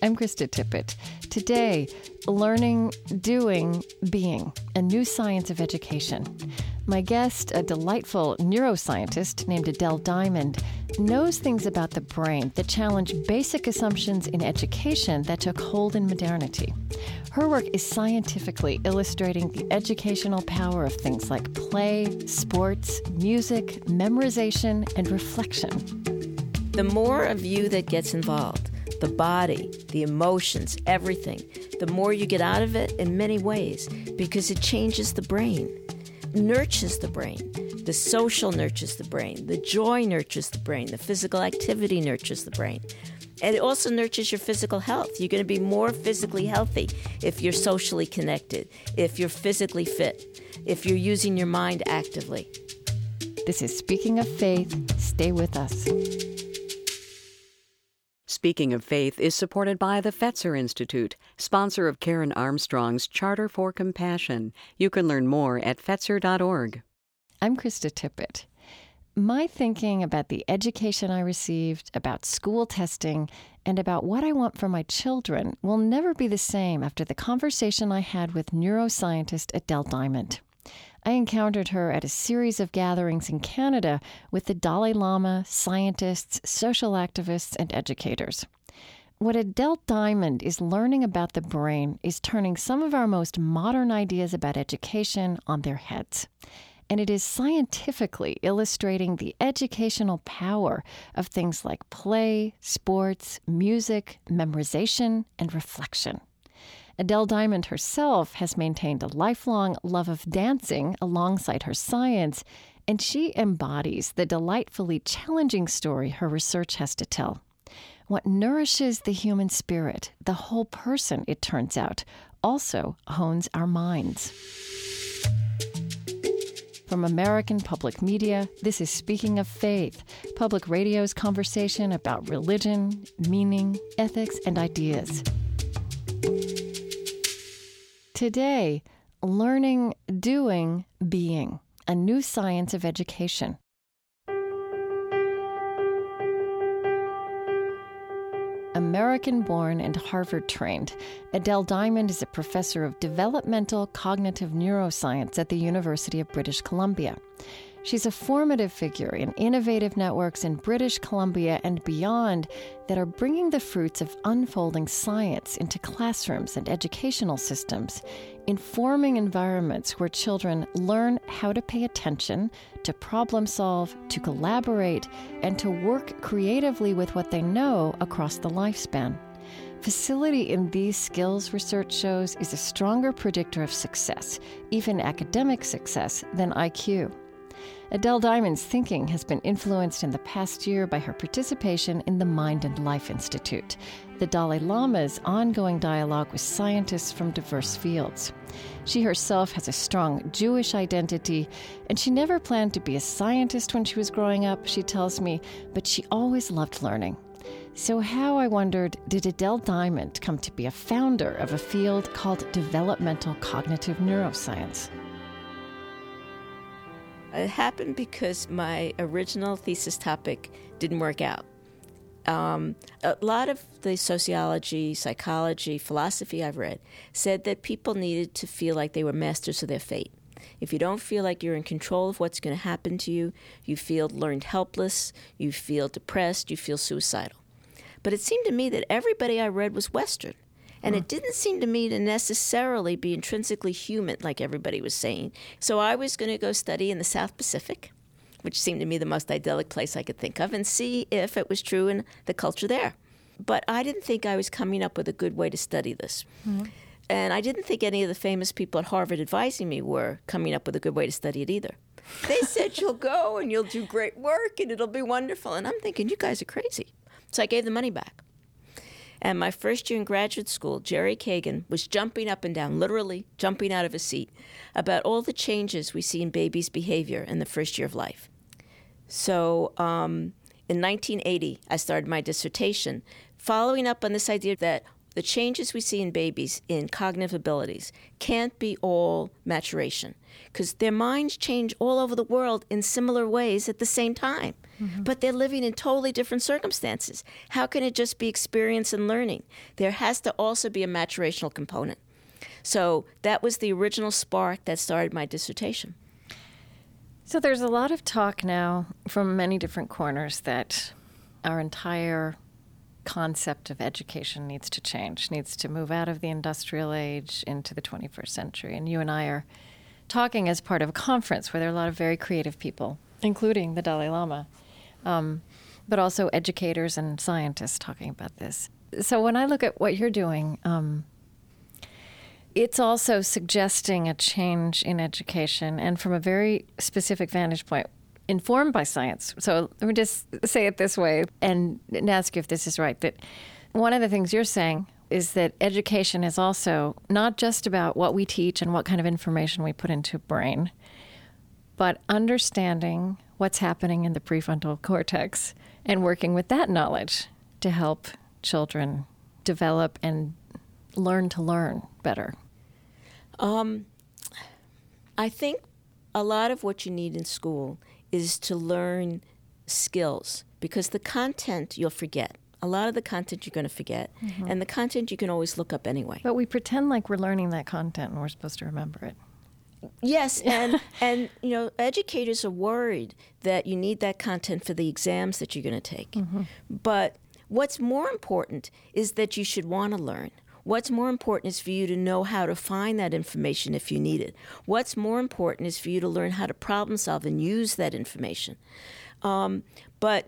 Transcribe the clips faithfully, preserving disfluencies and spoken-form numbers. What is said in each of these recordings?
I'm Krista Tippett. Today, learning, doing, being, a new science of education. My guest, a delightful neuroscientist named Adele Diamond, knows things about the brain that challenge basic assumptions in education that took hold in modernity. Her work is scientifically illustrating the educational power of things like play, sports, music, memorization, and reflection. The more of you that gets involved, the body, the emotions, everything, the more you get out of it in many ways, because it changes the brain, nurtures the brain. The social nurtures the brain. The joy nurtures the brain. The physical activity nurtures the brain. And it also nurtures your physical health. You're going to be more physically healthy if you're socially connected, if you're physically fit, if you're using your mind actively. This is Speaking of Faith. Stay with us. Speaking of Faith is supported by the Fetzer Institute, sponsor of Karen Armstrong's Charter for Compassion. You can learn more at fetzer dot org. I'm Krista Tippett. My thinking about the education I received, about school testing, and about what I want for my children will never be the same after the conversation I had with neuroscientist Adele Diamond. I encountered her at a series of gatherings in Canada with the Dalai Lama, scientists, social activists, and educators. What Adele Diamond is learning about the brain is turning some of our most modern ideas about education on their heads. And it is scientifically illustrating the educational power of things like play, sports, music, memorization, and reflection. Adele Diamond herself has maintained a lifelong love of dancing alongside her science, and she embodies the delightfully challenging story her research has to tell. What nourishes the human spirit, the whole person, it turns out, also hones our minds. From American Public Media, this is Speaking of Faith, public radio's conversation about religion, meaning, ethics, and ideas. Today, learning, doing, being, a new science of education. American-born and Harvard-trained, Adele Diamond is a professor of developmental cognitive neuroscience at the University of British Columbia. She's a formative figure in innovative networks in British Columbia and beyond that are bringing the fruits of unfolding science into classrooms and educational systems, informing environments where children learn how to pay attention, to problem solve, to collaborate, and to work creatively with what they know across the lifespan. Facility in these skills, research shows, is a stronger predictor of success, even academic success, than I Q. Adele Diamond's thinking has been influenced in the past year by her participation in the Mind and Life Institute, the Dalai Lama's ongoing dialogue with scientists from diverse fields. She herself has a strong Jewish identity, and she never planned to be a scientist when she was growing up, she tells me, but she always loved learning. So how, I wondered, did Adele Diamond come to be a founder of a field called developmental cognitive neuroscience? It happened because my original thesis topic didn't work out. Um, a lot of the sociology, psychology, philosophy I've read said that people needed to feel like they were masters of their fate. If you don't feel like you're in control of what's going to happen to you, you feel learned helpless, you feel depressed, you feel suicidal. But it seemed to me that everybody I read was Western. And it didn't seem to me to necessarily be intrinsically human, like everybody was saying. So I was going to go study in the South Pacific, which seemed to me the most idyllic place I could think of, and see if it was true in the culture there. But I didn't think I was coming up with a good way to study this. Mm-hmm. And I didn't think any of the famous people at Harvard advising me were coming up with a good way to study it either. They said, you'll go and you'll do great work and it'll be wonderful. And I'm thinking, you guys are crazy. So I gave the money back. And my first year in graduate school, Jerry Kagan was jumping up and down, literally jumping out of his seat, about all the changes we see in babies' behavior in the first year of life. So um, in nineteen eighty, I started my dissertation, following up on this idea that the changes we see in babies in cognitive abilities can't be all maturation, because their minds change all over the world in similar ways at the same time. Mm-hmm. But they're living in totally different circumstances. How can it just be experience and learning? There has to also be a maturational component. So that was the original spark that started my dissertation. So there's a lot of talk now from many different corners that our entire concept of education needs to change, needs to move out of the industrial age into the twenty-first century. And you and I are talking as part of a conference where there are a lot of very creative people, including the Dalai Lama, um, but also educators and scientists talking about this. So when I look at what you're doing, um, it's also suggesting a change in education, and from a very specific vantage point, informed by science. So let me just say it this way and ask you if this is right, that one of the things you're saying is that education is also not just about what we teach and what kind of information we put into a brain, but understanding what's happening in the prefrontal cortex and working with that knowledge to help children develop and learn to learn better. Um, I think a lot of what you need in school is to learn skills, because the content you'll forget. A lot of the content you're going to forget, mm-hmm. and the content you can always look up anyway. But we pretend like we're learning that content and we're supposed to remember it. Yes, and, and you know, educators are worried that you need that content for the exams that you're going to take. Mm-hmm. But what's more important is that you should want to learn. What's more important is for you to know how to find that information if you need it. What's more important is for you to learn how to problem solve and use that information. Um, but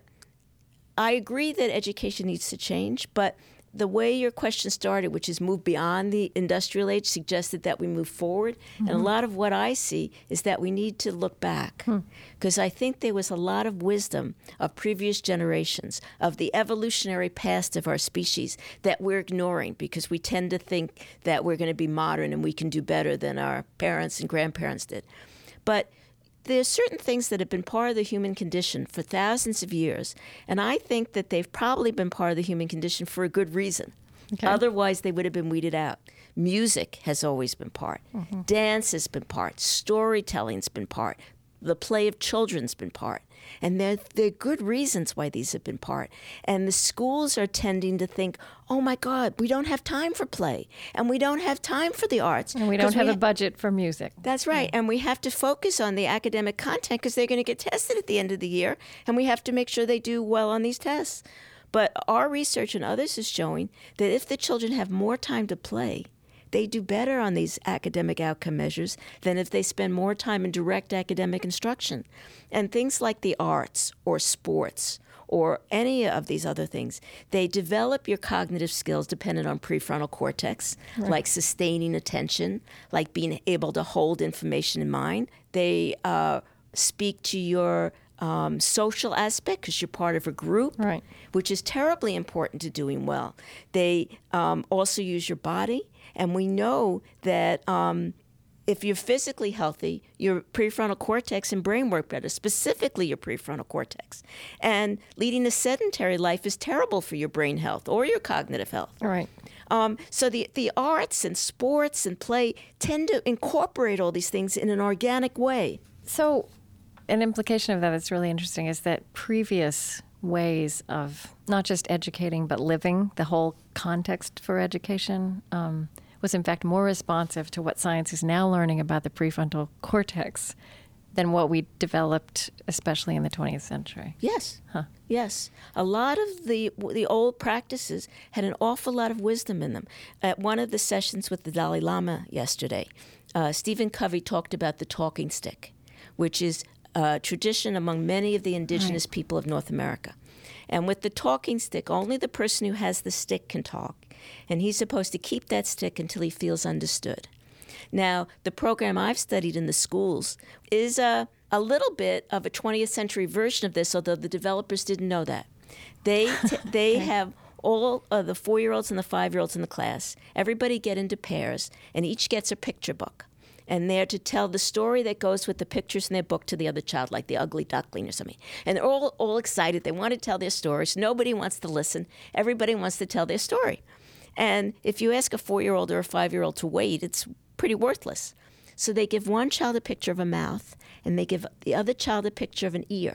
I agree that education needs to change, but the way your question started, which is move beyond the industrial age, suggested that we move forward. Mm-hmm. And a lot of what I see is that we need to look back, because hmm. I think there was a lot of wisdom of previous generations, of the evolutionary past of our species, that we're ignoring because we tend to think that we're going to be modern and we can do better than our parents and grandparents did. But there's certain things that have been part of the human condition for thousands of years, and I think that they've probably been part of the human condition for a good reason. Okay. Otherwise, they would have been weeded out. Music has always been part. Mm-hmm. Dance has been part. Storytelling's been part. The play of children's been part. And there, there are good reasons why these have been part. And the schools are tending to think, oh, my God, we don't have time for play. And we don't have time for the arts. And we don't have we ha- a budget for music. That's right. Yeah. And we have to focus on the academic content because they're going to get tested at the end of the year. And we have to make sure they do well on these tests. But our research and others is showing that if the children have more time to play, they do better on these academic outcome measures than if they spend more time in direct academic instruction. And things like the arts or sports or any of these other things, they develop your cognitive skills dependent on prefrontal cortex, right. like sustaining attention, like being able to hold information in mind. They uh, speak to your um, social aspect because you're part of a group, right. which is terribly important to doing well. They um, also use your body. And we know that um, if you're physically healthy, your prefrontal cortex and brain work better, specifically your prefrontal cortex. And leading a sedentary life is terrible for your brain health or your cognitive health. Right. Um, so the, the arts and sports and play tend to incorporate all these things in an organic way. So an implication of that that's really interesting is that previous ways of not just educating but living, the whole context for education, um, was in fact more responsive to what science is now learning about the prefrontal cortex than what we developed, especially in the twentieth century. Yes. Huh. Yes. A lot of the the old practices had an awful lot of wisdom in them. At one of the sessions with the Dalai Lama yesterday, uh, Stephen Covey talked about the talking stick, which is a tradition among many of the indigenous right. people of North America. And with the talking stick, only the person who has the stick can talk. And he's supposed to keep that stick until he feels understood. Now, the program I've studied in the schools is a, a little bit of a twentieth century version of this, although the developers didn't know that. They t- they okay. have all of the four-year-olds and the five-year-olds in the class. Everybody get into pairs, and each gets a picture book. And they're to tell the story that goes with the pictures in their book to the other child, like the ugly duckling or something. And they're all, all excited. They want to tell their stories. Nobody wants to listen. Everybody wants to tell their story. And if you ask a four-year-old or a five-year-old to wait, it's pretty worthless. So they give one child a picture of a mouth, and they give the other child a picture of an ear.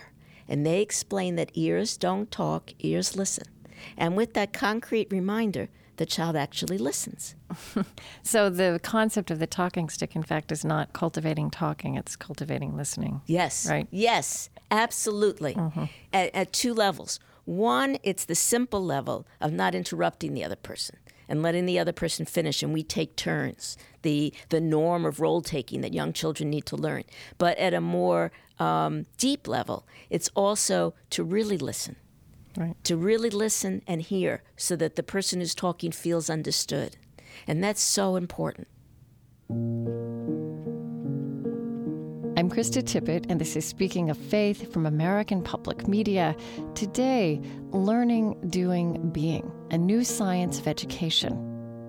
And they explain that ears don't talk, ears listen. And with that concrete reminder, the child actually listens. So the concept of the talking stick, in fact, is not cultivating talking, it's cultivating listening. Yes. Right? Yes, absolutely. Mm-hmm. At, at two levels. One, it's the simple level of not interrupting the other person and letting the other person finish, and we take turns, the the norm of role-taking that young children need to learn. But at a more um, deep level, it's also to really listen. Right. To really listen and hear so that the person who's talking feels understood. And that's so important. I'm Krista Tippett, and this is Speaking of Faith from American Public Media. Today, Learning, Doing, Being, a new science of education.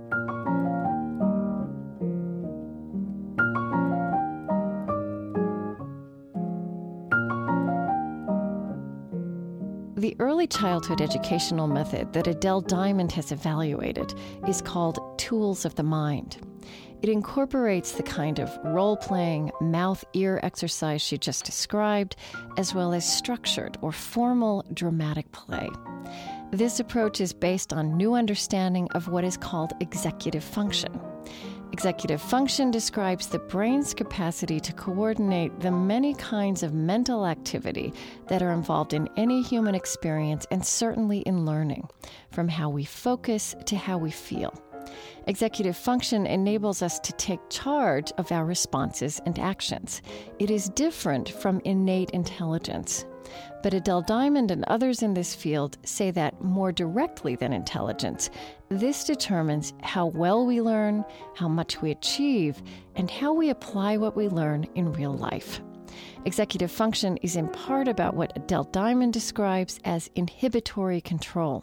The early childhood educational method that Adele Diamond has evaluated is called Tools of the Mind. It incorporates the kind of role-playing, mouth-ear exercise she just described, as well as structured or formal dramatic play. This approach is based on new understanding of what is called executive function. Executive function describes the brain's capacity to coordinate the many kinds of mental activity that are involved in any human experience and certainly in learning, from how we focus to how we feel. Executive function enables us to take charge of our responses and actions. It is different from innate intelligence. But Adele Diamond and others in this field say that more directly than intelligence, this determines how well we learn, how much we achieve, and how we apply what we learn in real life. Executive function is in part about what Adele Diamond describes as inhibitory control.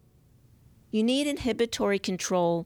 You need inhibitory control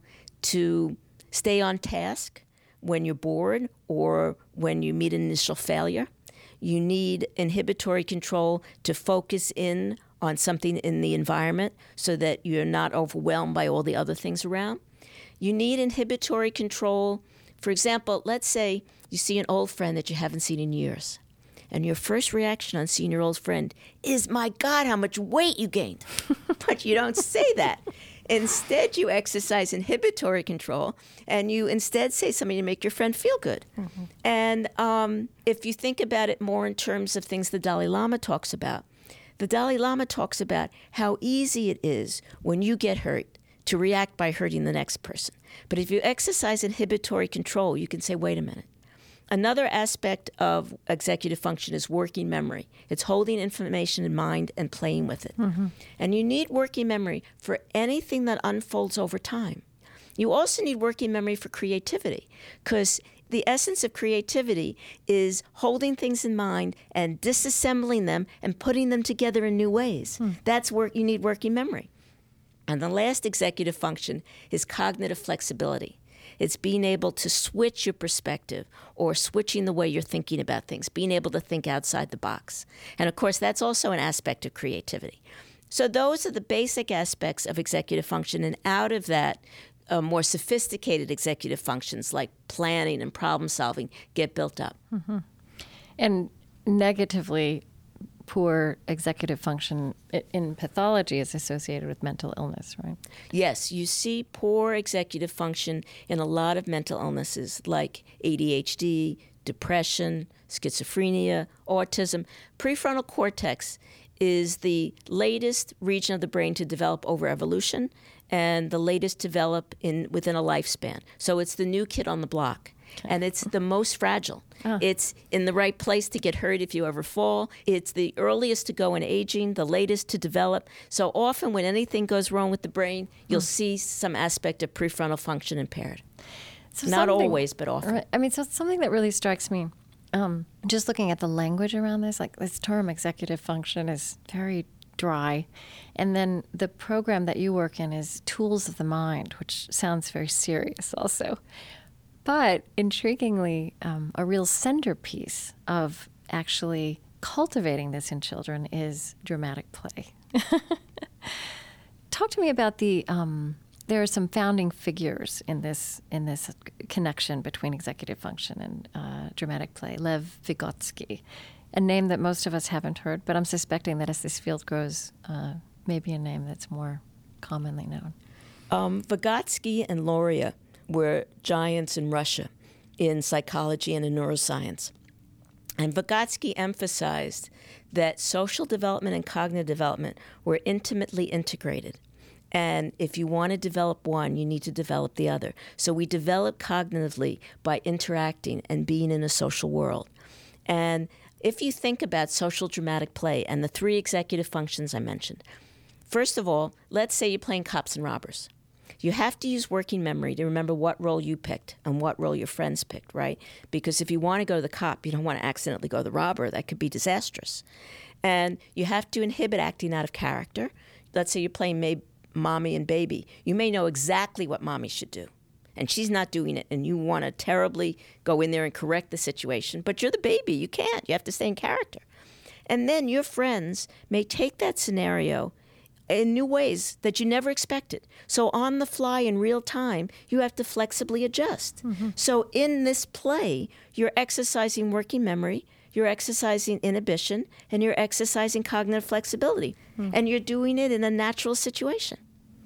to stay on task when you're bored or when you meet an initial failure. You need inhibitory control to focus in on something in the environment so that you're not overwhelmed by all the other things around. You need inhibitory control. For example, let's say you see an old friend that you haven't seen in years, and your first reaction on seeing your old friend is, my God, how much weight you gained. But you don't say that. Instead, you exercise inhibitory control, and you instead say something to make your friend feel good. Mm-hmm. And um, if you think about it more in terms of things the Dalai Lama talks about, the Dalai Lama talks about how easy it is when you get hurt to react by hurting the next person. But if you exercise inhibitory control, you can say, wait a minute. Another aspect of executive function is working memory. It's holding information in mind and playing with it. Mm-hmm. And you need working memory for anything that unfolds over time. You also need working memory for creativity, because the essence of creativity is holding things in mind and disassembling them and putting them together in new ways. Mm. That's work. You need working memory. And the last executive function is cognitive flexibility. It's being able to switch your perspective or switching the way you're thinking about things, being able to think outside the box. And of course, that's also an aspect of creativity. So those are the basic aspects of executive function. And out of that, uh, more sophisticated executive functions like planning and problem solving get built up. Mm-hmm. And negatively, poor executive function in pathology is associated with mental illness, right? Yes, you see poor executive function in a lot of mental illnesses like A D H D, depression, schizophrenia, autism. Prefrontal cortex is the latest region of the brain to develop over evolution and the latest to develop in within a lifespan. So it's the new kid on the block. Okay. And it's the most fragile. Oh. It's in the right place to get hurt if you ever fall. It's the earliest to go in aging, the latest to develop. So often when anything goes wrong with the brain, you'll mm. see some aspect of prefrontal function impaired. So Not always, but often. I mean, so something that really strikes me, um, just looking at the language around this, like this term executive function is very dry. And then the program that you work in is Tools of the Mind, which sounds very serious also. But intriguingly, um, a real centerpiece of actually cultivating this in children is dramatic play. Talk to me about the, um, there are some founding figures in this in this connection between executive function and uh, dramatic play. Lev Vygotsky a name that most of us haven't heard, but I'm suspecting that as this field grows, uh, maybe a name that's more commonly known. Um, Vygotsky and Luria were giants in Russia in psychology and in neuroscience. And Vygotsky emphasized that social development and cognitive development were intimately integrated. And if you want to develop one, you need to develop the other. So we develop cognitively by interacting and being in a social world. And if you think about social dramatic play and the three executive functions I mentioned, first of all, let's say you're playing cops and robbers. You have to use working memory to remember what role you picked and what role your friends picked, right? Because if you want to go to the cop, you don't want to accidentally go to the robber. That could be disastrous. And you have to inhibit acting out of character. Let's say you're playing may- mommy and baby. You may know exactly what mommy should do, and she's not doing it, and you want to terribly go in there and correct the situation, but you're the baby. You can't. You have to stay in character. And then your friends may take that scenario in new ways that you never expected. So on the fly in real time, you have to flexibly adjust. Mm-hmm. So in this play, you're exercising working memory, you're exercising inhibition, and you're exercising cognitive flexibility. Mm-hmm. And you're doing it in a natural situation.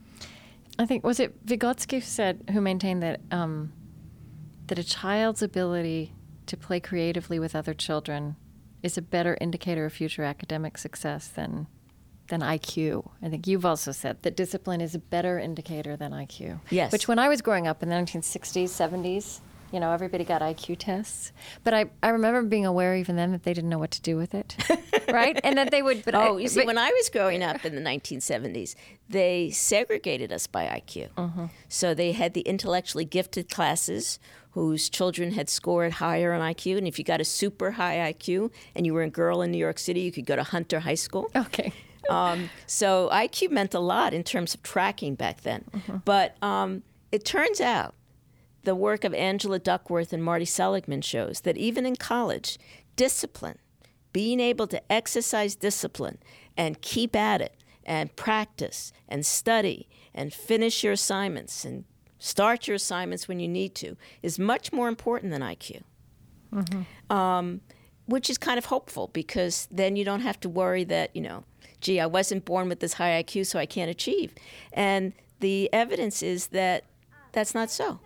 I think, was it Vygotsky who said, who maintained that um, that a child's ability to play creatively with other children is a better indicator of future academic success than than I Q. I think you've also said that discipline is a better indicator than I Q. Yes. Which when I was growing up in the nineteen sixties, seventies, you know, everybody got I Q tests. But I, I remember being aware even then that they didn't know what to do with it, right? And that they would... But oh, I, you see, but, when I was growing up in the nineteen seventies, they segregated us by I Q. Mm-hmm. So they had the intellectually gifted classes whose children had scored higher on I Q. And if you got a super high I Q and you were a girl in New York City, you could go to Hunter High School. Okay. Um, so I Q meant a lot in terms of tracking back then. Mm-hmm. But um, it turns out the work of Angela Duckworth and Marty Seligman shows that even in college, discipline, being able to exercise discipline and keep at it and practice and study and finish your assignments and start your assignments when you need to is much more important than I Q. Mm-hmm. Um, which is kind of hopeful because then you don't have to worry that, you know, gee, I wasn't born with this high I Q, so I can't achieve. And the evidence is that that's not so.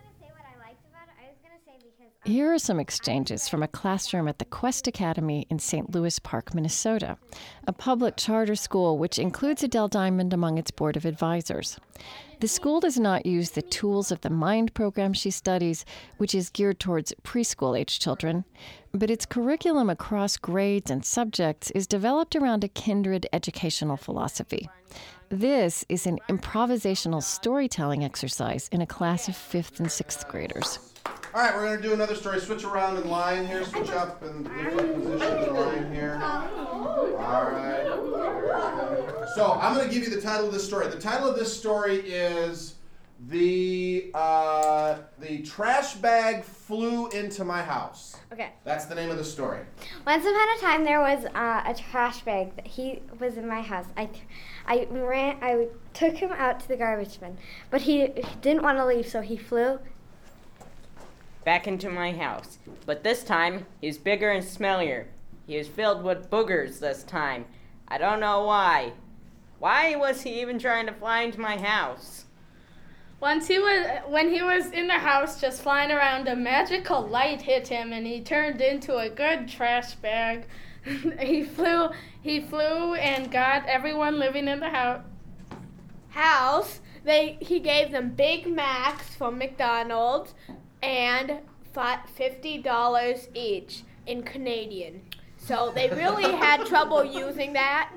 Here are some exchanges from a classroom at the Quest Academy in Saint Louis Park, Minnesota, a public charter school which includes Adele Diamond among its board of advisors. The school does not use the Tools of the Mind program she studies, which is geared towards preschool-age children, but its curriculum across grades and subjects is developed around a kindred educational philosophy. This is an improvisational storytelling exercise in a class of fifth and sixth graders. All right, we're going to do another story. Switch around in line here. Switch up and different positions in line here. All right. So I'm going to give you the title of this story. The title of this story is the uh, the trash bag flew into my house. Okay. That's the name of the story. Once upon a time, there was uh, a trash bag that he was in my house. I, I ran. I took him out to the garbage bin, but he, he didn't want to leave, so he flew back into my house. But this time, he's bigger and smellier. He is filled with boogers this time. I don't know why. Why was he even trying to fly into my house? Once he was, when he was in the house just flying around, a magical light hit him and he turned into a good trash bag. he flew, he flew and got everyone living in the house. House. They he gave them Big Macs from McDonald's and fifty dollars each in Canadian. So they really had trouble using that.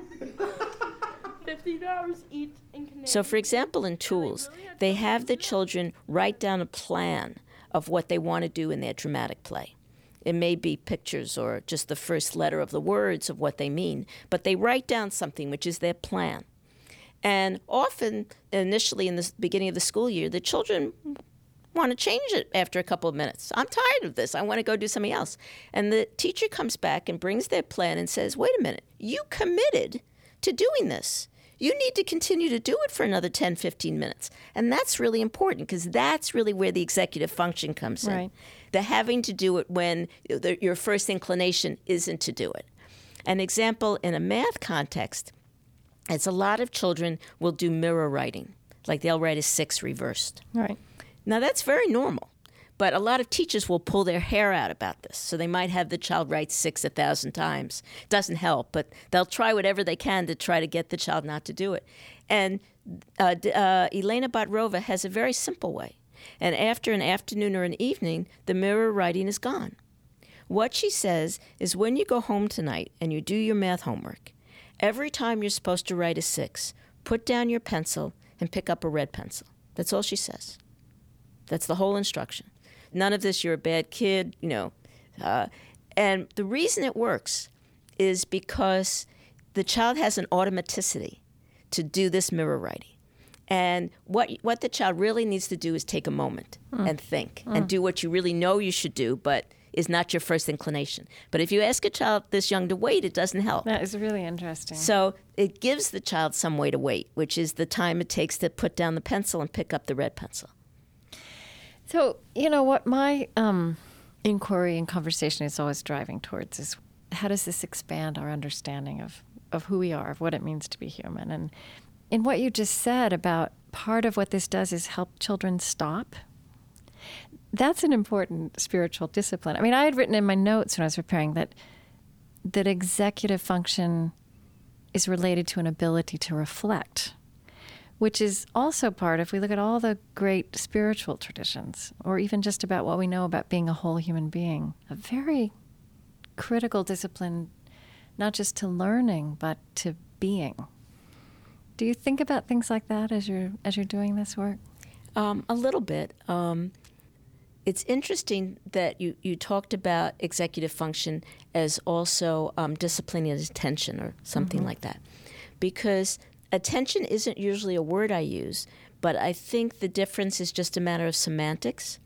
fifty dollars each in Canadian. So, for example, in Tools, they have the children write down a plan of what they want to do in their dramatic play. It may be pictures or just the first letter of the words of what they mean, but they write down something which is their plan. And often, initially in the beginning of the school year, the children want to change it after a couple of minutes. I'm tired of this. I want to go do something else. And the teacher comes back and brings their plan and says, wait a minute, you committed to doing this. You need to continue to do it for another ten, fifteen minutes. And that's really important because that's really where the executive function comes in. Right. The having to do it when the, your first inclination isn't to do it. An example in a math context is a lot of children will do mirror writing, like they'll write a six reversed. Right. Now, that's very normal, but a lot of teachers will pull their hair out about this. So they might have the child write six a thousand times. Doesn't help, but they'll try whatever they can to try to get the child not to do it. And uh, uh, Elena Botrova has a very simple way. And after an afternoon or an evening, the mirror writing is gone. What she says is when you go home tonight and you do your math homework, every time you're supposed to write a six, put down your pencil and pick up a red pencil. That's all she says. That's the whole instruction. None of this, you're a bad kid, you know. Uh, and the reason it works is because the child has an automaticity to do this mirror writing. And what what the child really needs to do is take a moment mm. and think mm. and do what you really know you should do, but is not your first inclination. But if you ask a child this young to wait, it doesn't help. That is really interesting. So it gives the child some way to wait, which is the time it takes to put down the pencil and pick up the red pencil. So, you know, what my um, inquiry and conversation is always driving towards is how does this expand our understanding of, of who we are, of what it means to be human? And in what you just said about part of what this does is help children stop. That's an important spiritual discipline. I mean, I had written in my notes when I was preparing that that executive function is related to an ability to reflect, which is also part, if we look at all the great spiritual traditions, or even just about what we know about being a whole human being, a very critical discipline, not just to learning, but to being. Do you think about things like that as you're as you're doing this work? Um, a little bit. Um, it's interesting that you, you talked about executive function as also um, disciplining attention or something mm-hmm. like that. Because attention isn't usually a word I use, but I think the difference is just a matter of semantics.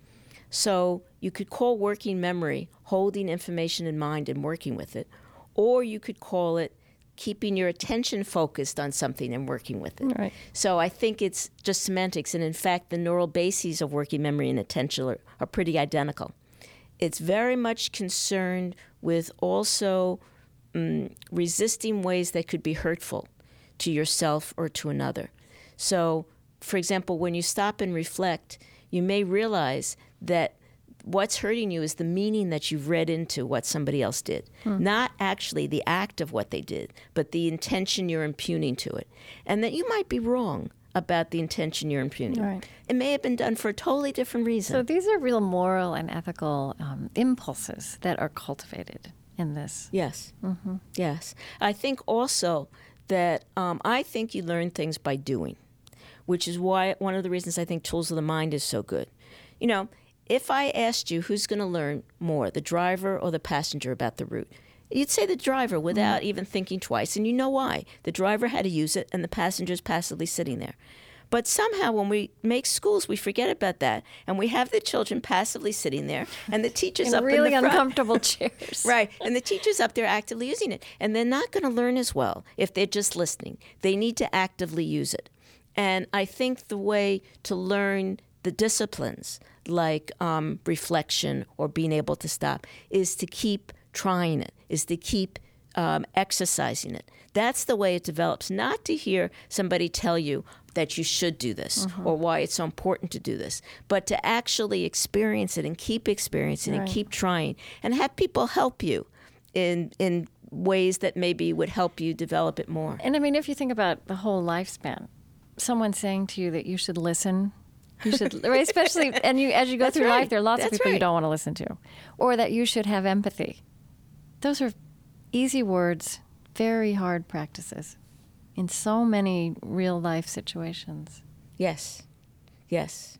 So you could call working memory holding information in mind and working with it, or you could call it keeping your attention focused on something and working with it. Right. So I think it's just semantics. And in fact, the neural bases of working memory and attention are, are pretty identical. It's very much concerned with also um, resisting ways that could be hurtful to yourself or to another. So, for example, when you stop and reflect, you may realize that what's hurting you is the meaning that you've read into what somebody else did. Hmm. Not actually the act of what they did, but the intention you're impugning to it. And that you might be wrong about the intention you're impugning. Right. It may have been done for a totally different reason. So these are real moral and ethical um, impulses that are cultivated in this. Yes. Mm-hmm. Yes. I think also that um, I think you learn things by doing, which is why one of the reasons I think Tools of the Mind is so good. You know, if I asked you who's going to learn more, the driver or the passenger about the route, you'd say the driver without mm. even thinking twice. And you know why. The driver had to use it and the passenger's passively sitting there. But somehow when we make schools, we forget about that. And we have the children passively sitting there and the teacher's in up really in the front. uncomfortable chairs. Right. And the teacher's up there actively using it. And they're not going to learn as well if they're just listening. They need to actively use it. And I think the way to learn the disciplines like um, reflection or being able to stop is to keep trying it, is to keep um, exercising it. That's the way it develops, not to hear somebody tell you that you should do this mm-hmm. or why it's so important to do this, but to actually experience it and keep experiencing right. and keep trying and have people help you in in ways that maybe would help you develop it more. And I mean, if you think about the whole lifespan, someone saying to you that you should listen, you should, right, especially, and you as you go That's through right. life, there are lots That's of people right. you don't want to listen to, or that you should have empathy. Those are easy words, very hard practices in so many real life situations. Yes, yes.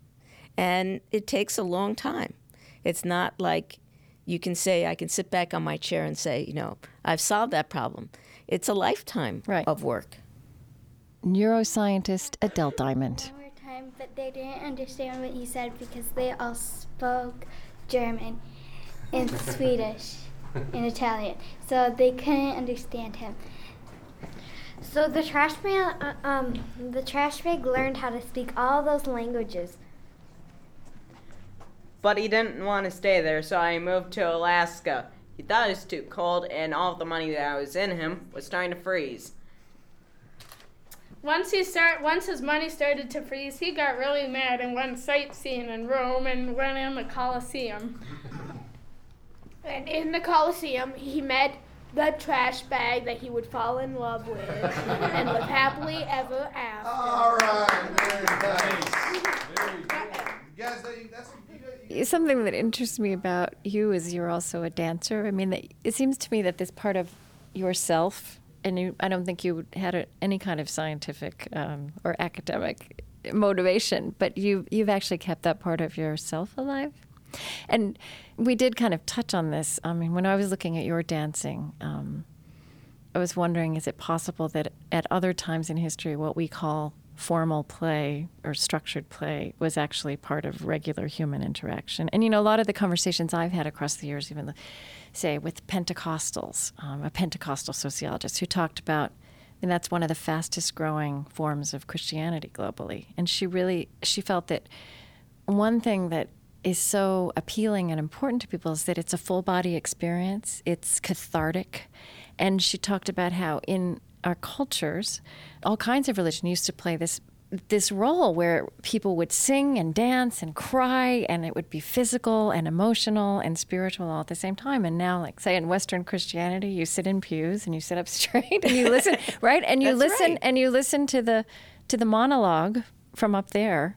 And it takes a long time. It's not like you can say, I can sit back on my chair and say, you know, I've solved that problem. It's a lifetime right. of work. Neuroscientist Adele Diamond. Time, but they didn't understand what he said because they all spoke German and Swedish and Italian, so they couldn't understand him. So the trash man, uh, um, the trash bag learned how to speak all those languages. But he didn't want to stay there, so he moved to Alaska. He thought it was too cold, and all the money that was in him was starting to freeze. Once he start, once his money started to freeze, he got really mad and went sightseeing in Rome and went in the Colosseum. And in the Colosseum, he met the trash bag that he would fall in love with and live happily ever after. All right, very nice. Very good. Guys, that, that's you, you, Something that interests me about you is you're also a dancer. I mean, that it seems to me that this part of yourself, and you, I don't think you had a, any kind of scientific um, or academic motivation, but you, you've actually kept that part of yourself alive. And we did kind of touch on this. I mean, when I was looking at your dancing, um, I was wondering, is it possible that at other times in history, what we call formal play or structured play was actually part of regular human interaction? And, you know, a lot of the conversations I've had across the years, even, the, say, with Pentecostals, um, a Pentecostal sociologist who talked about, and that's one of the fastest growing forms of Christianity globally. And she really, she felt that one thing that is so appealing and important to people is that it's a full body experience. It's cathartic. And she talked about how in our cultures, all kinds of religion used to play this this role where people would sing and dance and cry, and it would be physical and emotional and spiritual all at the same time. And now, like, say, in Western Christianity, you sit in pews and you sit up straight and you listen, right? And you That's listen right. and you listen to the to the monologue from up there.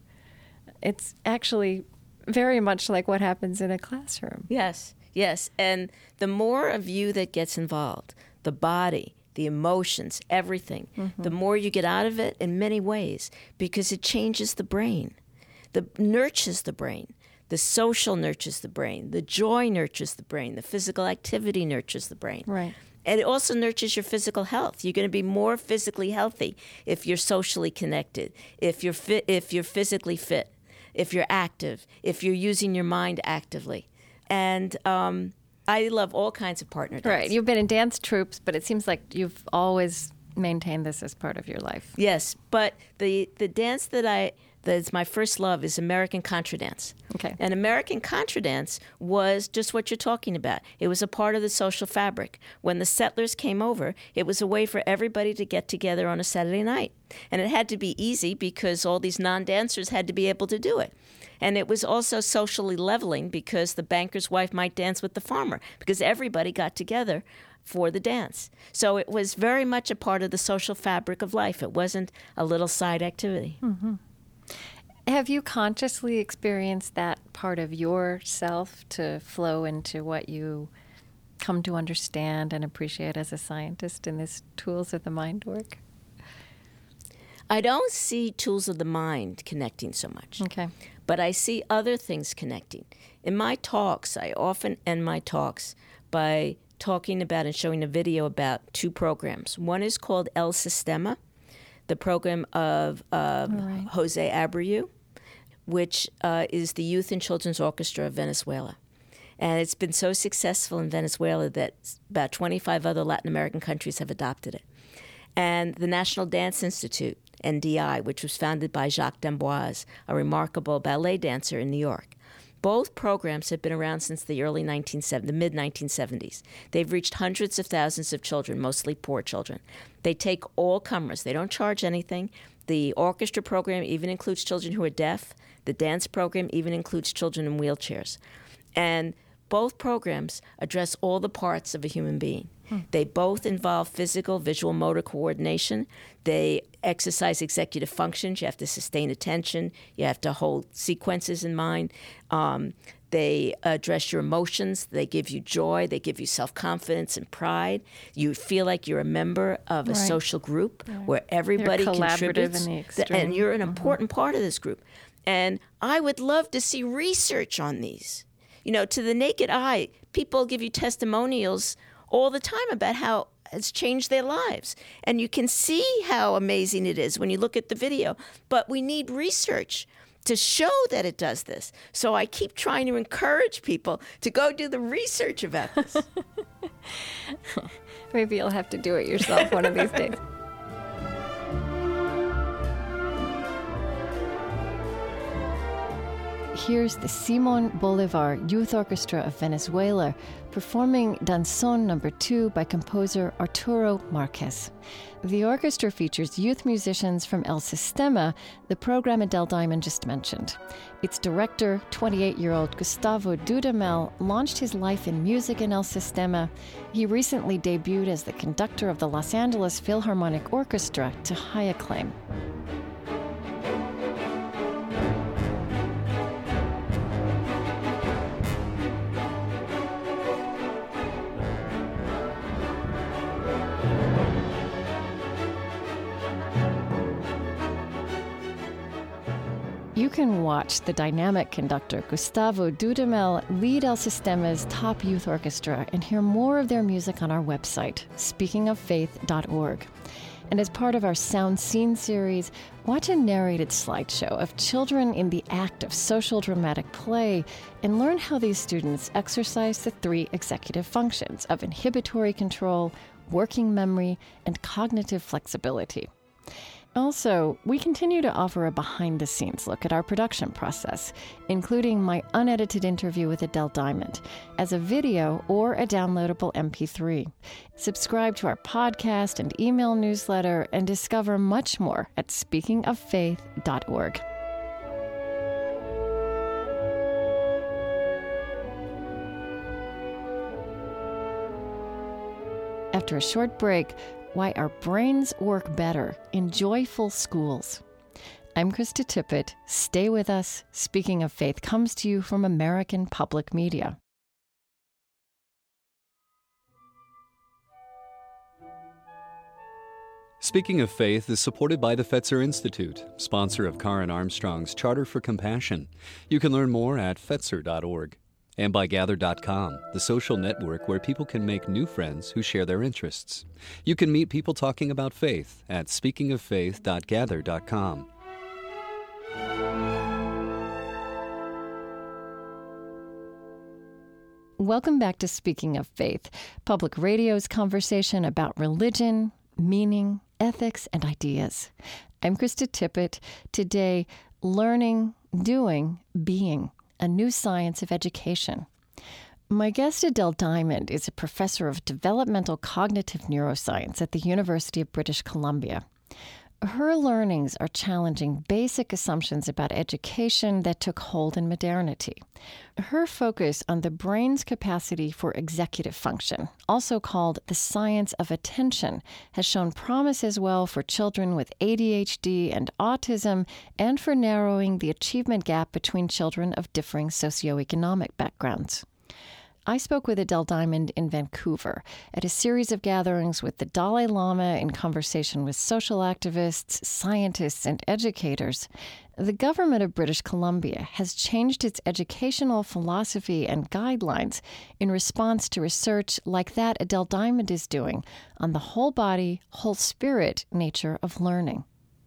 It's actually very much like what happens in a classroom. Yes, yes. And the more of you that gets involved, the body, the emotions, everything, mm-hmm. the more you get out of it in many ways, because it changes the brain. The nurtures the brain. The social nurtures the brain. The joy nurtures the brain. The physical activity nurtures the brain. Right. And it also nurtures your physical health. You're going to be more physically healthy if you're socially connected, if you're fit, if you're physically fit, if you're active, if you're using your mind actively. And um, I love all kinds of partner dance. Right. You've been in dance troupes, but it seems like you've always maintained this as part of your life. Yes, but the, the dance that I that's my first love is American Contra Dance. Okay. And American Contra Dance was just what you're talking about. It was a part of the social fabric. When the settlers came over, it was a way for everybody to get together on a Saturday night. And it had to be easy because all these non-dancers had to be able to do it. And it was also socially leveling because the banker's wife might dance with the farmer because everybody got together for the dance. So it was very much a part of the social fabric of life. It wasn't a little side activity. Mm-hmm. Have you consciously experienced that part of yourself to flow into what you come to understand and appreciate as a scientist in this Tools of the Mind work? I don't see Tools of the Mind connecting so much. Okay. But I see other things connecting. In my talks, I often end my talks by talking about and showing a video about two programs. One is called El Sistema, the program of uh, right. Jose Abreu, which uh, is the Youth and Children's Orchestra of Venezuela. And it's been so successful in Venezuela that about twenty-five other Latin American countries have adopted it. And the National Dance Institute, N D I, which was founded by Jacques d'Amboise, a remarkable ballet dancer in New York. Both programs have been around since the early nineteen seventies, the mid nineteen seventies. They've reached hundreds of thousands of children, mostly poor children. They take all comers. They don't charge anything. The orchestra program even includes children who are deaf. The dance program even includes children in wheelchairs. And both programs address all the parts of a human being. Hmm. They both involve physical, visual, motor coordination. They exercise executive functions. You have to sustain attention. You have to hold sequences in mind. Um, they address your emotions. They give you joy. They give you self-confidence and pride. You feel like you're a member of a right. social group right. where everybody They're collaborative contributes. in the extreme. And you're an mm-hmm. important part of this group. And I would love to see research on these. You know, to the naked eye, people give you testimonials all the time about how it's changed their lives. And you can see how amazing it is when you look at the video. But we need research to show that it does this. So I keep trying to encourage people to go do the research about this. Maybe you'll have to do it yourself one of these days. here's the Simon Bolivar Youth Orchestra of Venezuela performing Danzón number two by composer Arturo Marquez. The orchestra features youth musicians from El Sistema, the program Adele Diamond just mentioned. Its director, twenty-eight-year-old Gustavo Dudamel, launched his life in music in El Sistema. He recently debuted as the conductor of the Los Angeles Philharmonic Orchestra to high acclaim. You can watch the dynamic conductor Gustavo Dudamel lead El Sistema's top youth orchestra and hear more of their music on our website, speaking of faith dot org. And as part of our Sound Scene series, watch a narrated slideshow of children in the act of social dramatic play and learn how these students exercise the three executive functions of inhibitory control, working memory, and cognitive flexibility. Also, we continue to offer a behind-the-scenes look at our production process, including my unedited interview with Adele Diamond, as a video or a downloadable M P three. Subscribe to our podcast and email newsletter and discover much more at speaking of faith dot org. After a short break, why our brains work better in joyful schools. I'm Krista Tippett. Stay with us. Speaking of Faith comes to you from American Public Media. Speaking of Faith is supported by the Fetzer Institute, sponsor of Karen Armstrong's Charter for Compassion. You can learn more at fetzer dot org. And by gather dot com, the social network where people can make new friends who share their interests. You can meet people talking about faith at speaking of faith dot gather dot com. Welcome back to Speaking of Faith, Public Radio's conversation about religion, meaning, ethics, and ideas. I'm Krista Tippett. Today, learning, doing, being. A new science of education. My guest, Adele Diamond, is a professor of developmental cognitive neuroscience at the University of British Columbia. Her learnings are challenging basic assumptions about education that took hold in modernity. Her focus on the brain's capacity for executive function, also called the science of attention, has shown promise as well for children with A D H D and autism and for narrowing the achievement gap between children of differing socioeconomic backgrounds. I spoke with Adele Diamond in Vancouver at a series of gatherings with the Dalai Lama in conversation with social activists, scientists, and educators. The government of British Columbia has changed its educational philosophy and guidelines in response to research like that Adele Diamond is doing on the whole body, whole spirit nature of learning.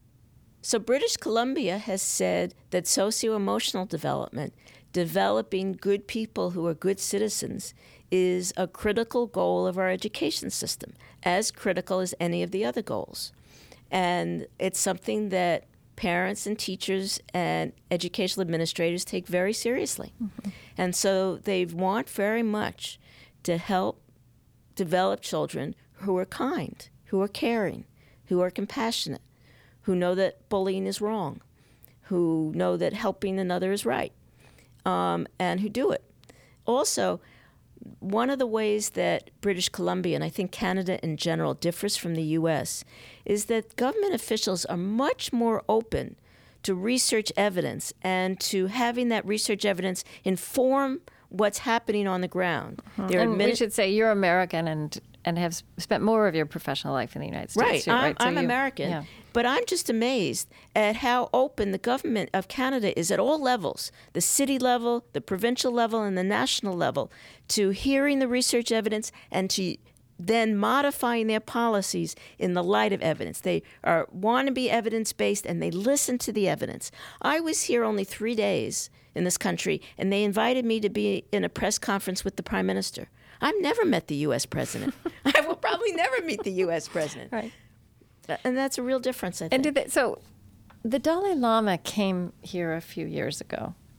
So British Columbia has said that socio-emotional development, developing good people who are good citizens, is a critical goal of our education system, as critical as any of the other goals. And it's something that parents and teachers and educational administrators take very seriously. Mm-hmm. And so they want very much to help develop children who are kind, who are caring, who are compassionate, who know that bullying is wrong, who know that helping another is right, um, and who do it. Also, one of the ways that British Columbia, and I think Canada in general, differs from the U S is that government officials are much more open to research evidence and to having that research evidence inform what's happening on the ground. Mm-hmm. And admini- we should say you're American and and have spent more of your professional life in the United States. Right, too, I'm, right? So I'm you, American. Yeah. But I'm just amazed at how open the government of Canada is at all levels, the city level, the provincial level, and the national level, to hearing the research evidence and to then modifying their policies in the light of evidence. They are want to be evidence-based, and they listen to the evidence. I was here only three days in this country, and they invited me to be in a press conference with the Prime Minister. I've never met the U S president. I will probably never meet the U S president. Right. And that's a real difference, I think. And did they, so the Dalai Lama came here a few years ago,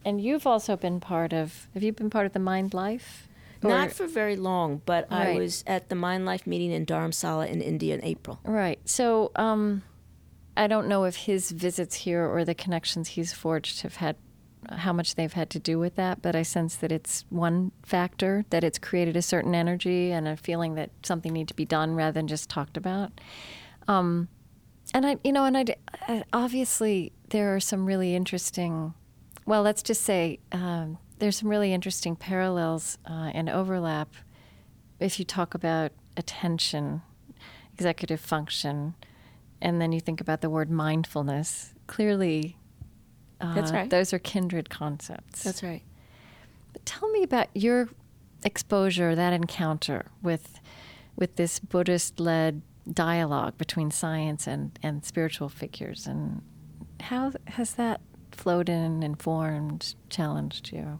and you've also been part of, have you been part of the Mind Life? Or, Not for very long, but right. I was at the Mind Life meeting in Dharamsala in India in April. Right. So um, I don't know if his visits here or the connections he's forged have had, how much they've had to do with that, but I sense that it's one factor, that it's created a certain energy and a feeling that something needs to be done rather than just talked about. Um, and I, you know, and I, I, obviously there are some really interesting, well, let's just say um, there's some really interesting parallels uh, and overlap if you talk about attention, executive function, and then you think about the word mindfulness. Clearly, Uh, That's right. those are kindred concepts. That's right. But tell me about your exposure, that encounter with with this Buddhist-led dialogue between science and, and spiritual figures, and how has that flowed in, informed, challenged you?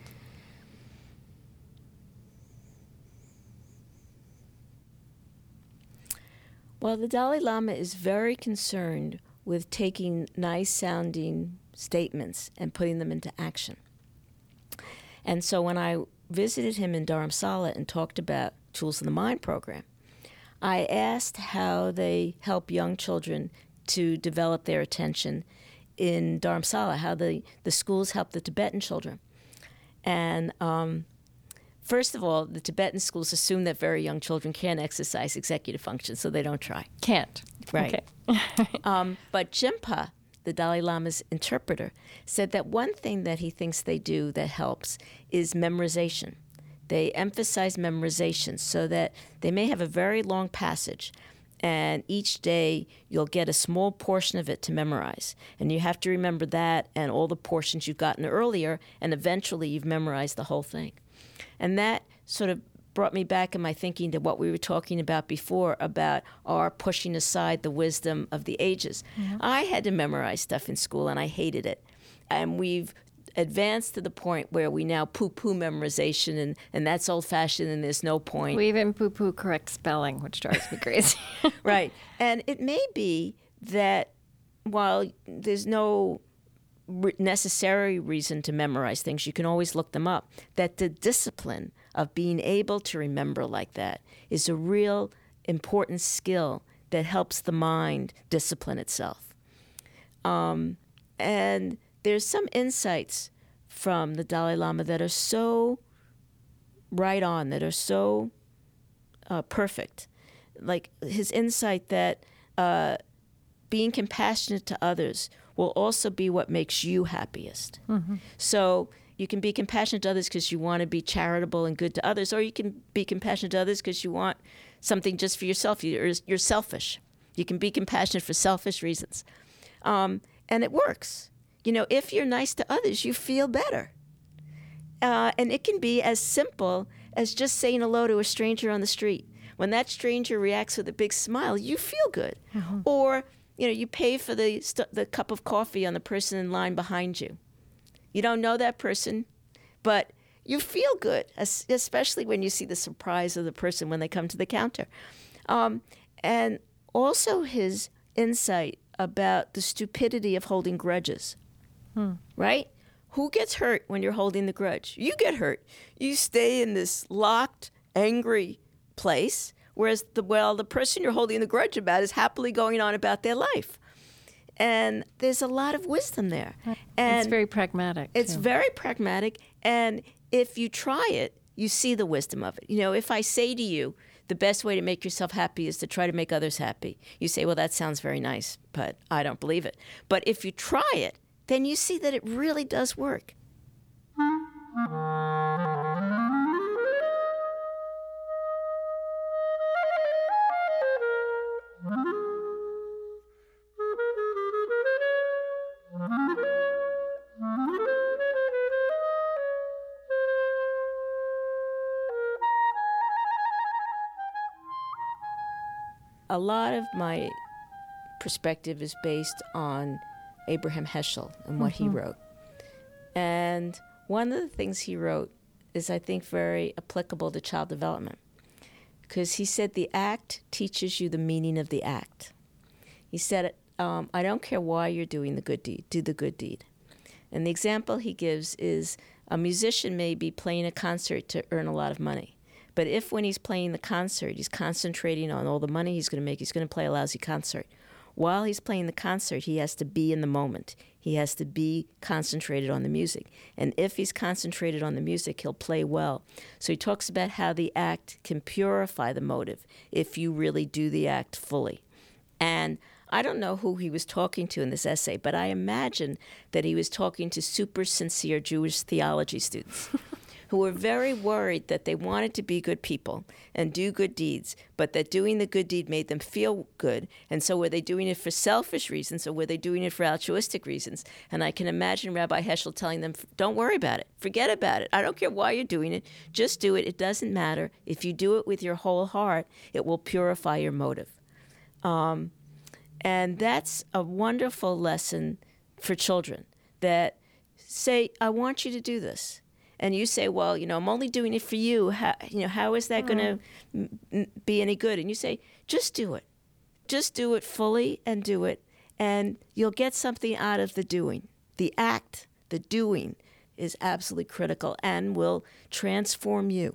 Well, the Dalai Lama is very concerned with taking nice-sounding statements and putting them into action. And so when I visited him in Dharamsala and talked about Tools of the Mind program, I asked how they help young children to develop their attention in Dharamsala, how the, the schools help the Tibetan children. And um, first of all, the Tibetan schools assume that very young children can't exercise executive function, so they don't try. Can't. Right. Okay. um, but Jinpa, the Dalai Lama's interpreter, said that one thing that he thinks they do that helps is memorization. They emphasize memorization so that they may have a very long passage, and each day you'll get a small portion of it to memorize. And you have to remember that and all the portions you've gotten earlier, and eventually you've memorized the whole thing. And that sort of brought me back in my thinking to what we were talking about before about our pushing aside the wisdom of the ages. Mm-hmm. I had to memorize stuff in school, and I hated it. And we've advanced to the point where we now poo-poo memorization, and, and that's old-fashioned, and there's no point. We even poo-poo correct spelling, which drives me crazy. Right. And it may be that while there's no necessary reason to memorize things, you can always look them up, that the discipline of being able to remember like that is a real important skill that helps the mind discipline itself. Um, and there's some insights from the Dalai Lama that are so right on, that are so uh, perfect. Like his insight that uh, being compassionate to others will also be what makes you happiest. Mm-hmm. So you can be compassionate to others because you want to be charitable and good to others, or you can be compassionate to others because you want something just for yourself. You're, you're selfish. You can be compassionate for selfish reasons. Um, and it works. You know, if you're nice to others, you feel better. Uh, and it can be as simple as just saying hello to a stranger on the street. When that stranger reacts with a big smile, you feel good. Mm-hmm. Or, you know, you pay for the st- the cup of coffee on the person in line behind you. You don't know that person, but you feel good, especially when you see the surprise of the person when they come to the counter. Um, and also his insight about the stupidity of holding grudges, hmm. right? Who gets hurt when you're holding the grudge? You get hurt. You stay in this locked, angry place, whereas the well, the person you're holding the grudge about is happily going on about their life. And there's a lot of wisdom there. And it's very pragmatic. It's too. very pragmatic. And if you try it, you see the wisdom of it. You know, if I say to you, the best way to make yourself happy is to try to make others happy, you say, well, that sounds very nice, but I don't believe it. But if you try it, then you see that it really does work. A lot of my perspective is based on Abraham Heschel and what mm-hmm. he wrote. And one of the things he wrote is, I think, very applicable to child development, because he said the act teaches you the meaning of the act. He said, um, I don't care why you're doing the good deed, do the good deed. And the example he gives is a musician may be playing a concert to earn a lot of money. But if when he's playing the concert, he's concentrating on all the money he's going to make, he's going to play a lousy concert. While he's playing the concert, he has to be in the moment. He has to be concentrated on the music. And if he's concentrated on the music, he'll play well. So he talks about how the act can purify the motive if you really do the act fully. And I don't know who he was talking to in this essay, but I imagine that he was talking to super sincere Jewish theology students who were very worried that they wanted to be good people and do good deeds, but that doing the good deed made them feel good. And so were they doing it for selfish reasons, or were they doing it for altruistic reasons? And I can imagine Rabbi Heschel telling them, don't worry about it. Forget about it. I don't care why you're doing it. Just do it. It doesn't matter. If you do it with your whole heart, it will purify your motive. Um, and that's a wonderful lesson for children, that say, I want you to do this. And you say, well, you know, I'm only doing it for you. How, you know, how is that going to m- be any good? And you say, just do it. Just do it fully and do it. And you'll get something out of the doing. The act, the doing, is absolutely critical and will transform you.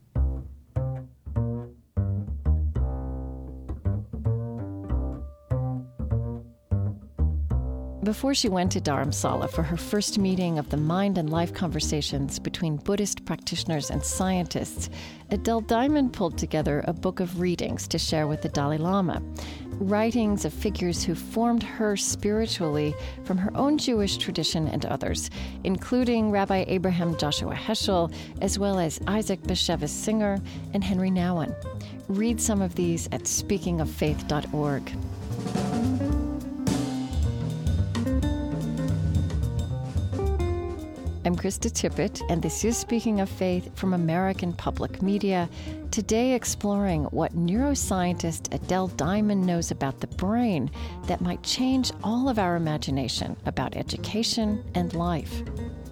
Before she went to Dharamsala for her first meeting of the mind and life conversations between Buddhist practitioners and scientists, Adele Diamond pulled together a book of readings to share with the Dalai Lama, writings of figures who formed her spiritually from her own Jewish tradition and others, including Rabbi Abraham Joshua Heschel, as well as Isaac Bashevis Singer and Henry Nouwen. Read some of these at speaking of faith dot org. I'm Krista Tippett, and this is Speaking of Faith from American Public Media, today exploring what neuroscientist Adele Diamond knows about the brain that might change all of our imagination about education and life.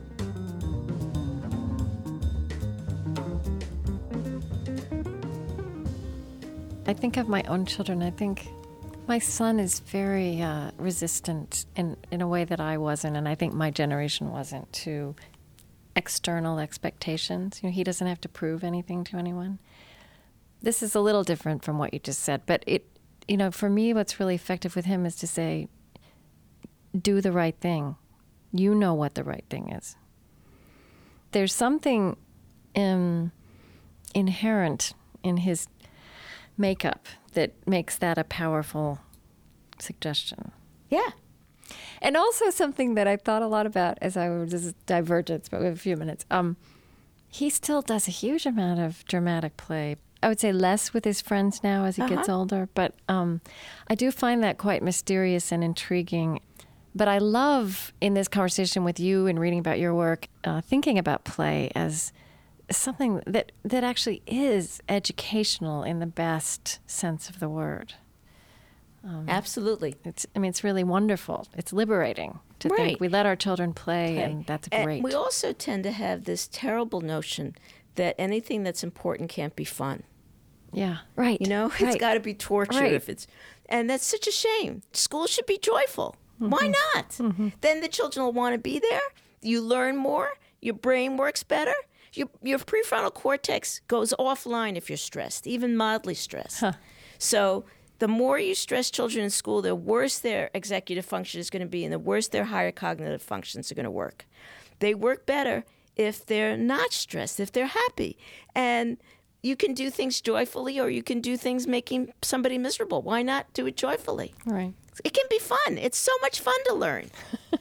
I think of my own children. I think my son is very uh, resistant in, in a way that I wasn't, and I think my generation wasn't, to external expectations. You know, he doesn't have to prove anything to anyone. This is a little different from what you just said, but it, you know, for me, what's really effective with him is to say, do the right thing. You know what the right thing is. There's something um, inherent in his makeup that makes that a powerful suggestion. Yeah. And also something that I thought a lot about as I was, this is divergence, but we have a few minutes. Um, he still does a huge amount of dramatic play. I would say less with his friends now as he uh-huh. gets older, but um, I do find that quite mysterious and intriguing. But I love, in this conversation with you and reading about your work, uh, thinking about play as something that, that actually is educational in the best sense of the word. Um, Absolutely. It's, I mean, it's really wonderful. It's liberating to right. think we let our children play, play. and that's great. And we also tend to have this terrible notion that anything that's important can't be fun. Yeah, right. You know, right. it's got to be torture right. if it's, and that's such a shame. School should be joyful. Mm-hmm. Why not? Mm-hmm. Then the children will want to be there. You learn more. Your brain works better. Your, your prefrontal cortex goes offline if you're stressed, even mildly stressed. Huh. So the more you stress children in school, the worse their executive function is going to be, and the worse their higher cognitive functions are going to work. They work better if they're not stressed, if they're happy. And you can do things joyfully, or you can do things making somebody miserable. Why not do it joyfully? Right. It can be fun. It's so much fun to learn.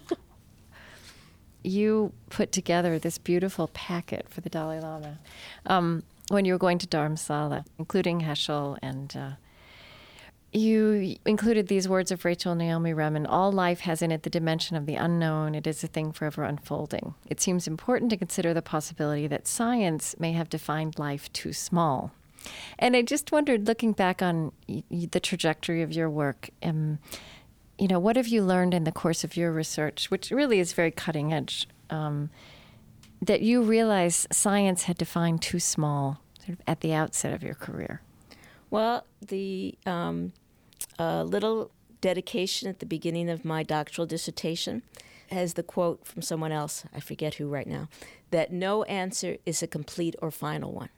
You put together this beautiful packet for the Dalai Lama um, when you were going to Dharamsala, including Heschel, and uh, you included these words of Rachel Naomi Remen: all life has in it the dimension of the unknown. It is a thing forever unfolding. It seems important to consider the possibility that science may have defined life too small. And I just wondered, looking back on y- y- the trajectory of your work, um, you know, what have you learned in the course of your research, which really is very cutting edge, um, that you realize science had defined too small sort of at the outset of your career? Well, the um, uh, little dedication at the beginning of my doctoral dissertation has the quote from someone else, I forget who right now, that no answer is a complete or final one.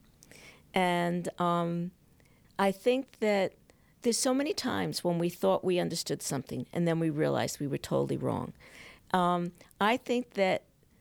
And um, I think that there's so many times when we thought we understood something and then we realized we were totally wrong. Um, I think that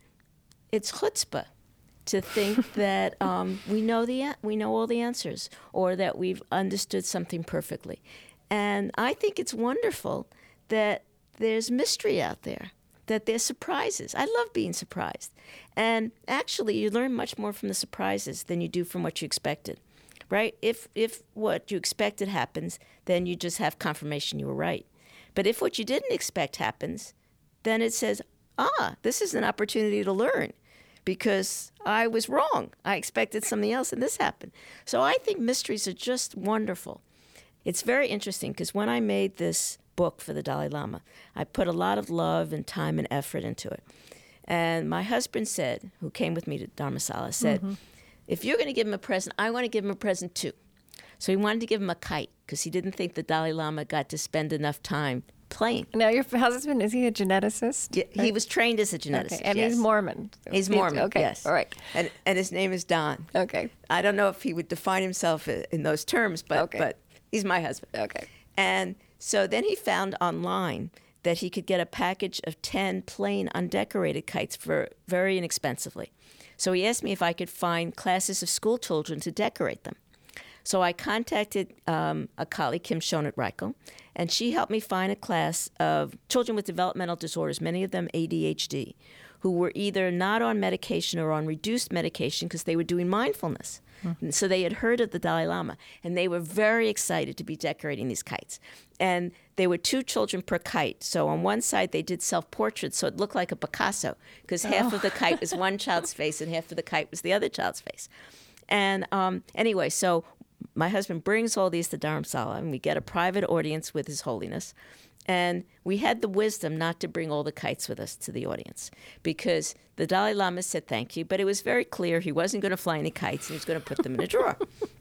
it's chutzpah to think that um, we know the we know all the answers, or that we've understood something perfectly. And I think it's wonderful that there's mystery out there, that there's surprises. I love being surprised. And actually, you learn much more from the surprises than you do from what you expected, right? If if what you expected happens, then you just have confirmation you were right. But if what you didn't expect happens, then it says, ah, this is an opportunity to learn, because I was wrong. I expected something else, and this happened. So I think mysteries are just wonderful. It's very interesting, because when I made this book for the Dalai Lama, I put a lot of love and time and effort into it. And my husband said, who came with me to Dharamsala, said, mm-hmm. if you're going to give him a present, I want to give him a present too. So he wanted to give him a kite, because he didn't think the Dalai Lama got to spend enough time playing. Now, your husband, is he a geneticist? Yeah, he was trained as a geneticist. Okay. And yes. he's Mormon. He's Mormon, okay. yes. All right. And, and his name is Don. Okay. I don't know if he would define himself in those terms, but, okay. but he's my husband. Okay. And so then he found online that he could get a package of ten plain, undecorated kites for very inexpensively. So he asked me if I could find classes of school children to decorate them. So I contacted um, a colleague, Kim Schoen at Reichel, and she helped me find a class of children with developmental disorders, many of them A D H D, who were either not on medication or on reduced medication because they were doing mindfulness. Mm-hmm. So they had heard of the Dalai Lama, and they were very excited to be decorating these kites. And there were two children per kite. So on one side, they did self-portraits, so it looked like a Picasso, because oh. half of the kite was one child's face and half of the kite was the other child's face. And um, anyway, so my husband brings all these to Dharamsala, and we get a private audience with His Holiness. And we had the wisdom not to bring all the kites with us to the audience, because the Dalai Lama said thank you, but it was very clear he wasn't going to fly any kites, and he was going to put them in a drawer.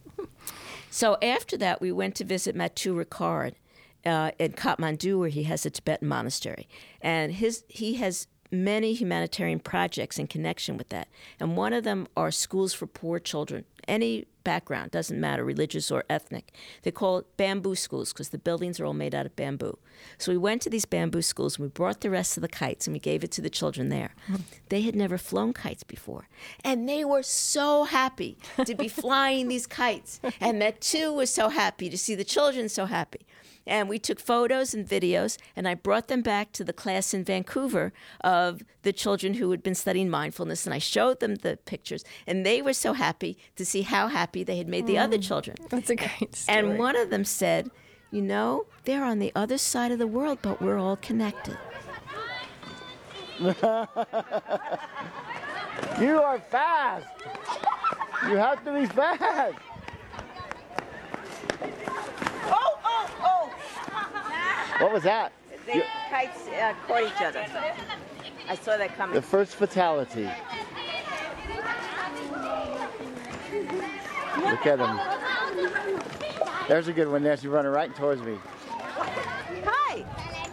So after that, we went to visit Matthieu Ricard uh, in Kathmandu, where he has a Tibetan monastery. And his he has many humanitarian projects in connection with that. And one of them are schools for poor children, any background, doesn't matter, religious or ethnic. They call it bamboo schools because the buildings are all made out of bamboo. So we went to these bamboo schools, and we brought the rest of the kites, and we gave it to the children there. Mm. They had never flown kites before. And they were so happy to be flying these kites. And Matthieu was so happy to see the children so happy. And we took photos and videos, and I brought them back to the class in Vancouver of the children who had been studying mindfulness, and I showed them the pictures, and they were so happy to see how happy they had made the mm, other children. That's a great story. And one of them said, you know, they're on the other side of the world, but we're all connected. You are fast. You have to be fast. Oh, oh, oh. What was that? The kites uh, caught each other. I saw that coming. The first fatality. Look at him. There's a good one there. She's running right towards me. Hi.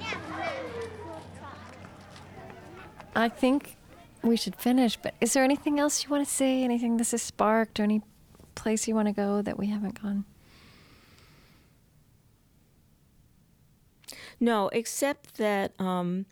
I think we should finish, but is there anything else you want to say? Anything this has sparked, or any place you want to go that we haven't gone? No, except that um,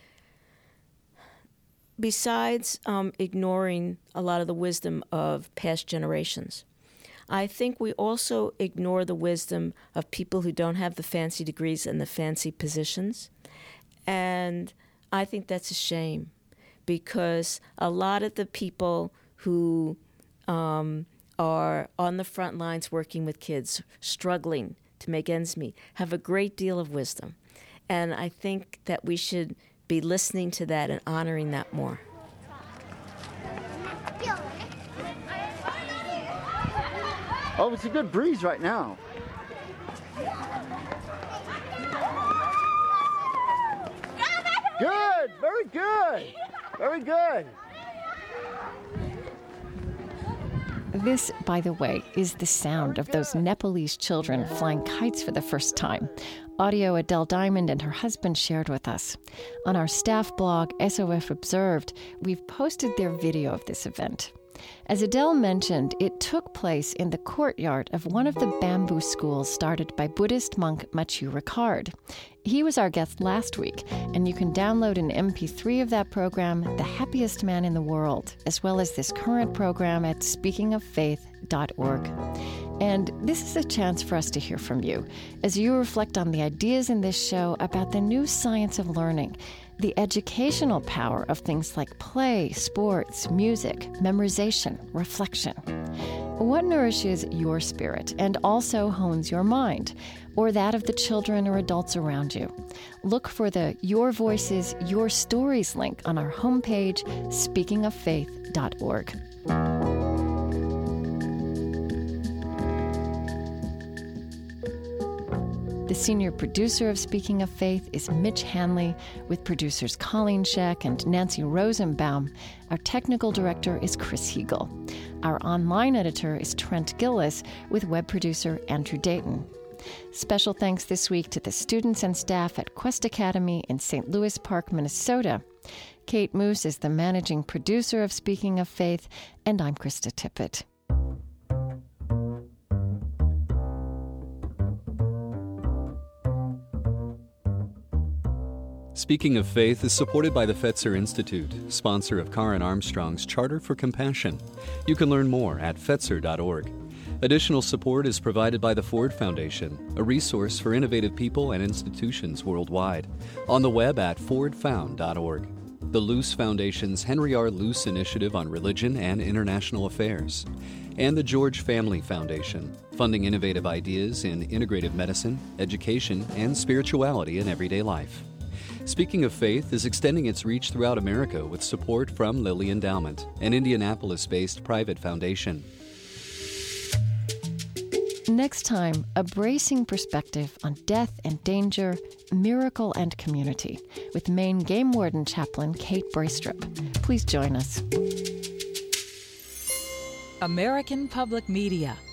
besides um, ignoring a lot of the wisdom of past generations, I think we also ignore the wisdom of people who don't have the fancy degrees and the fancy positions. And I think that's a shame, because a lot of the people who um, are on the front lines working with kids, struggling to make ends meet, have a great deal of wisdom. And I think that we should be listening to that and honoring that more. Oh, it's a good breeze right now. Good, very good, very good. This, by the way, is the sound of those Nepalese children flying kites for the first time. audio Adele Diamond and her husband shared with us. On our staff blog, S O F Observed, we've posted their video of this event. As Adele mentioned, it took place in the courtyard of one of the bamboo schools started by Buddhist monk Matthieu Ricard. He was our guest last week, and you can download an M P three of that program, The Happiest Man in the World, as well as this current program at speaking of faith dot org. And this is a chance for us to hear from you as you reflect on the ideas in this show about the new science of learning, the educational power of things like play, sports, music, memorization, reflection. What nourishes your spirit and also hones your mind, or that of the children or adults around you? Look for the Your Voices, Your Stories link on our homepage, speaking of faith dot org. The senior producer of Speaking of Faith is Mitch Hanley, with producers Colleen Scheck and Nancy Rosenbaum. Our technical director is Chris Heagle. Our online editor is Trent Gillis, with web producer Andrew Dayton. Special thanks this week to the students and staff at Quest Academy in Saint Louis Park, Minnesota. Kate Moose is the managing producer of Speaking of Faith, and I'm Krista Tippett. Speaking of Faith is supported by the Fetzer Institute, sponsor of Karen Armstrong's Charter for Compassion. You can learn more at fetzer dot org. Additional support is provided by the Ford Foundation, a resource for innovative people and institutions worldwide, on the web at ford found dot org. The Luce Foundation's Henry R. Luce Initiative on Religion and International Affairs, and the George Family Foundation, funding innovative ideas in integrative medicine, education, and spirituality in everyday life. Speaking of Faith is extending its reach throughout America with support from Lilly Endowment, an Indianapolis-based private foundation. Next time, a bracing perspective on death and danger, miracle and community, with Maine Game Warden Chaplain Kate Braestrup. Please join us. American Public Media